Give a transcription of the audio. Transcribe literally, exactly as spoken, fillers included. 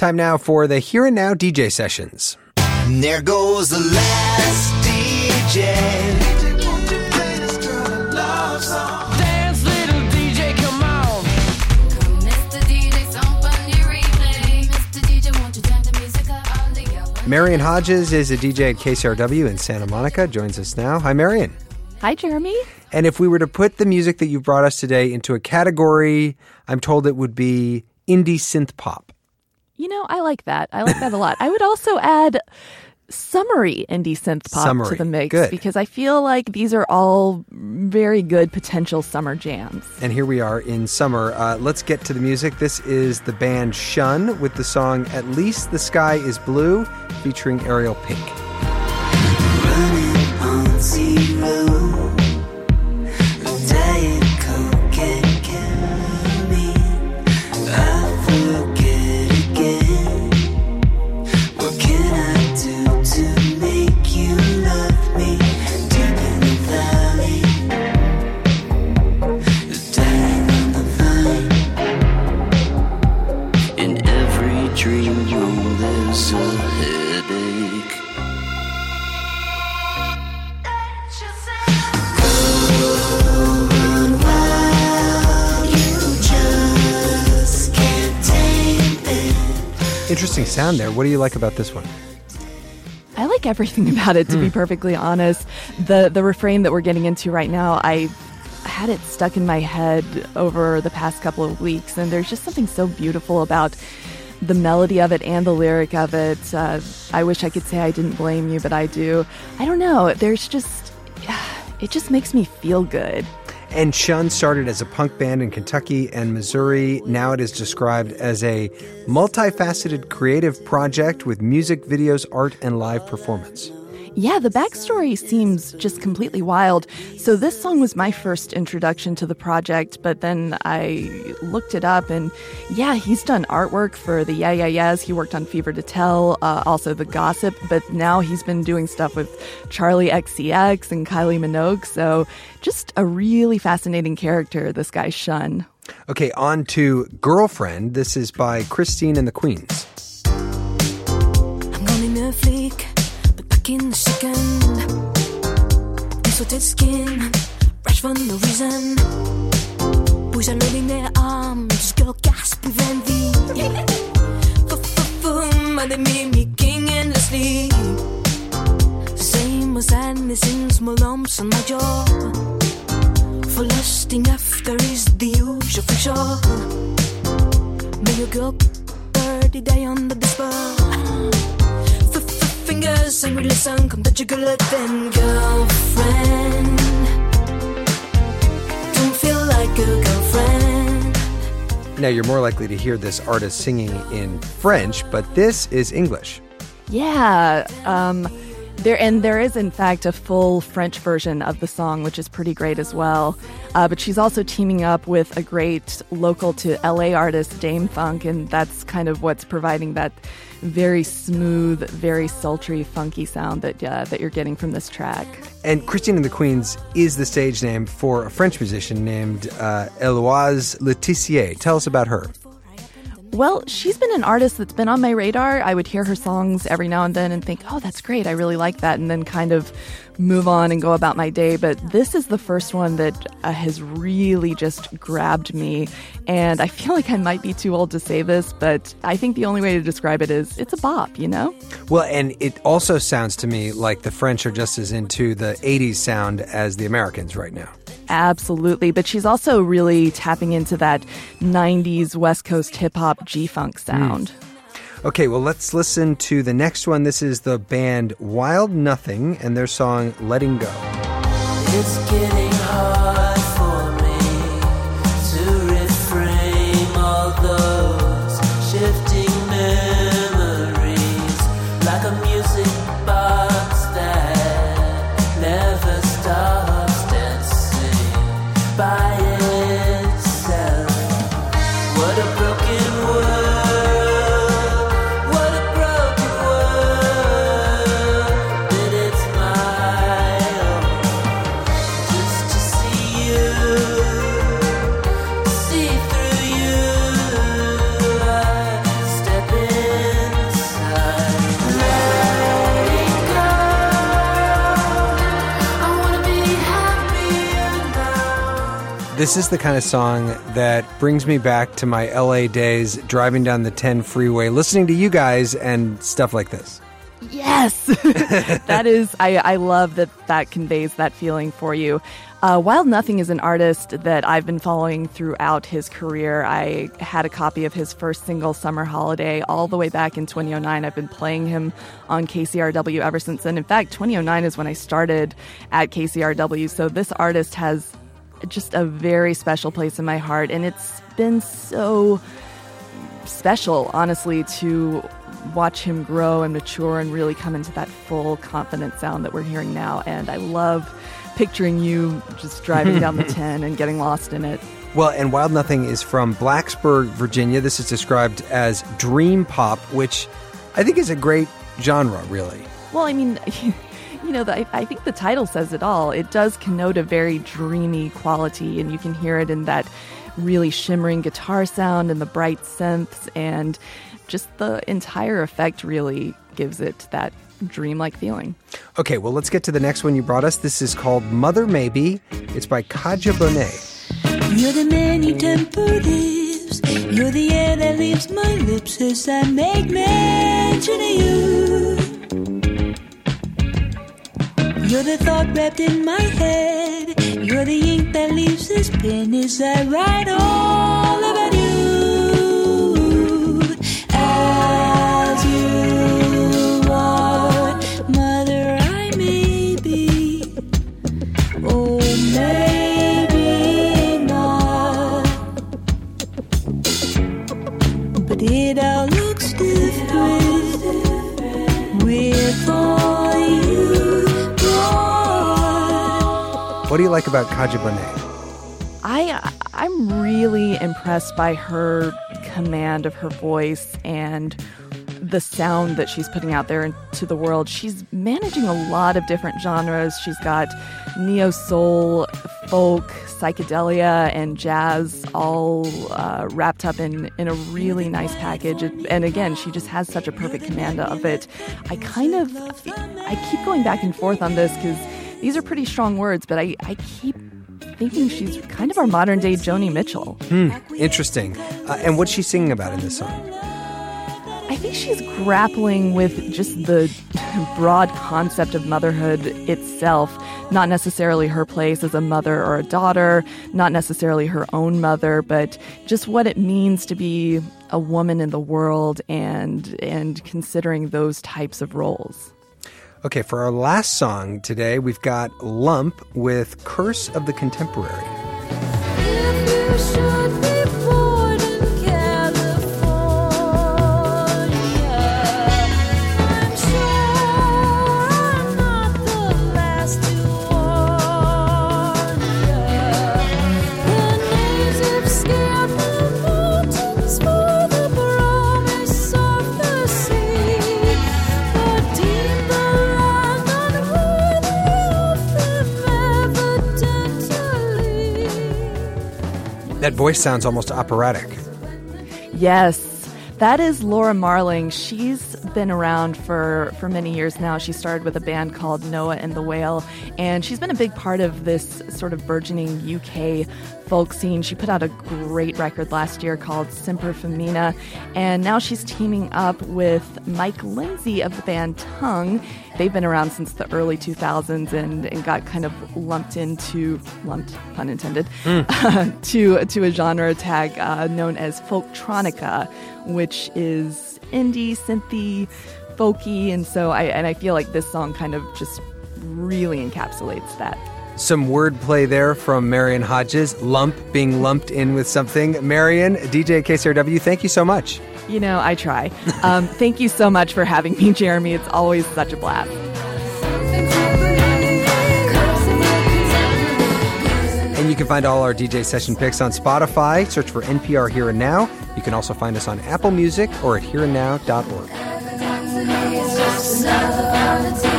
Time now for the Here and Now D J sessions. And there goes the last D J. Dance, little D J, come on. Mister D J, somebody replay. Mister D J, won't you turn the music up all together? Marion Hodges is a D J at K C R W in Santa Monica, joins us now. Hi, Marion. Hi, Jeremy. And if we were to put the music that you brought us today into a category, I'm told it would be indie synth pop. You know, I like that. I like that a lot. I would also add summery indie synth pop Summery. to the mix Good. because I feel like these are all very good potential summer jams. And here we are in summer. Uh, let's get to the music. This is the band Shun with the song At Least the Sky is Blue featuring Ariel Pink. Running on zero. Diet Coke and ketamine. I forget again. What can I do to make you love me? Deep in the valley, dying on the vine. In every dream room there's a headache. Interesting sound there. What do you like about this one? I like everything about it, to be perfectly honest. The the refrain that we're getting into right now, I had it stuck in my head over the past couple of weeks, and there's just something so beautiful about the melody of it and the lyric of it. Uh, I wish I could say I didn't blame you, but I do. I don't know. There's just, it just makes me feel good. And Shun started as a punk band in Kentucky and Missouri. Now it is described as a multifaceted creative project with music, videos, art, and live performance. Yeah, the backstory seems just completely wild. So this song was my first introduction to the project, but then I looked it up, and yeah, he's done artwork for the Yeah Yeah Yeahs. He worked on Fever to Tell, uh, also The Gossip, but now he's been doing stuff with Charlie X C X and Kylie Minogue. So just a really fascinating character, this guy Shun. Okay, on to Girlfriend. This is by Christine and the Queens. I'm gonna be a fleek, but back in the second. Distorted skin, rash for no reason. Boys are loading their arms, girl gasp with envy. F-f-f-boom, and they mimicking endlessly. Same as sadness in small lumps on my jaw. For lusting after is the usual fiction. May your girl dirty die under the spell. Fingers and listen, come touch your girl, then girlfriend. Don't feel like a girlfriend. Now, you're more likely to hear this artist singing in French, but this is English. Yeah, um, there and there is in fact a full French version of the song, which is pretty great as well. Uh, but she's also teaming up with a great local to L A artist, Dame Funk, and that's kind of what's providing that very smooth, very sultry, funky sound that uh, that you're getting from this track. And Christine and the Queens is the stage name for a French musician named uh, Eloise Letizier. Tell us about her. Well, she's been an artist that's been on my radar. I would hear her songs every now and then and think, oh, that's great, I really like that, and then kind of move on and go about my day. But this is the first one that uh, has really just grabbed me. And I feel like I might be too old to say this, but I think the only way to describe it is it's a bop, you know? Well, and it also sounds to me like the French are just as into the eighties sound as the Americans right now. Absolutely. But she's also really tapping into that nineties West Coast hip-hop G-funk sound. Mm. Okay, well, let's listen to the next one. This is the band Wild Nothing and their song Letting Go. It's getting hard for me to reframe all those shifting memories, like a music box that never stops dancing by itself. What a broken world, what a broken world, that it's my own. Just to see you This is the kind of song that brings me back to my L A days, driving down the ten freeway, listening to you guys and stuff like this. Yes, that is, I, I love that that conveys that feeling for you. Uh, Wild Nothing is an artist that I've been following throughout his career. I had a copy of his first single, Summer Holiday, all the way back in twenty oh nine. I've been playing him on K C R W ever since then. In fact, twenty oh nine is when I started at K C R W, so this artist has just a very special place in my heart, and it's been so special, honestly, to watch him grow and mature and really come into that full, confident sound that we're hearing now. And I love picturing you just driving down the ten and getting lost in it. Well, and Wild Nothing is from Blacksburg, Virginia. This is described as dream pop, which I think is a great genre, really. Well, I mean, you know, the, I think the title says it all. It does connote a very dreamy quality, and you can hear it in that really shimmering guitar sound and the bright synths, and just the entire effect really gives it that dreamlike feeling. Okay, well, let's get to the next one you brought us. This is called Mother Maybe. It's by Kadhja Bonet. You're the many temperatives. You're the air that leaves my lips as I make mention of you. You're the thought wrapped in my head. You're the ink that leaves this pen as I write all about you. As you are, mother, I may be. Oh, maybe not. But it all looks different with all you brought. What do you like about Kadhja Bonet? I, I'm really impressed by her command of her voice and the sound that she's putting out there into the world. She's managing a lot of different genres. She's got neo-soul, folk, psychedelia, and jazz all uh, wrapped up in, in a really nice package. And again, she just has such a perfect command of it. I kind of, I keep going back and forth on this because these are pretty strong words, but I, I keep thinking she's kind of our modern-day Joni Mitchell. Hmm, interesting. Uh, and what's she singing about in this song? I think she's grappling with just the broad concept of motherhood itself, not necessarily her place as a mother or a daughter, not necessarily her own mother, but just what it means to be a woman in the world and and considering those types of roles. Okay, for our last song today, we've got Lump with Curse of the Contemporary. If you should be born in California, I'm sure I'm not the last to warn ya. The native scare the mountains for the promise of the sea, but deem the land unworthy of them evidently. That voice sounds almost operatic. Yes, that is Laura Marling. She's been around for, for many years now. She started with a band called Noah and the Whale, and she's been a big part of this sort of burgeoning U K folk scene. She put out a great record last year called Semper Femina, and now she's teaming up with Mike Lindsay of the band Tongue. They've been around since the early two thousands and, and got kind of lumped into, lumped, pun intended, mm. to, to a genre tag uh, known as folktronica, which is indie, synthy, folky, and so I and I feel like this song kind of just really encapsulates that. Some wordplay there from Marion Hodges, lump being lumped in with something. Marion, D J K C R W, thank you so much. You know, I try. Um, thank you so much for having me, Jeremy. It's always such a blast. And you can find all our D J session picks on Spotify. Search for N P R Here and Now. You can also find us on Apple Music or at here and now dot org.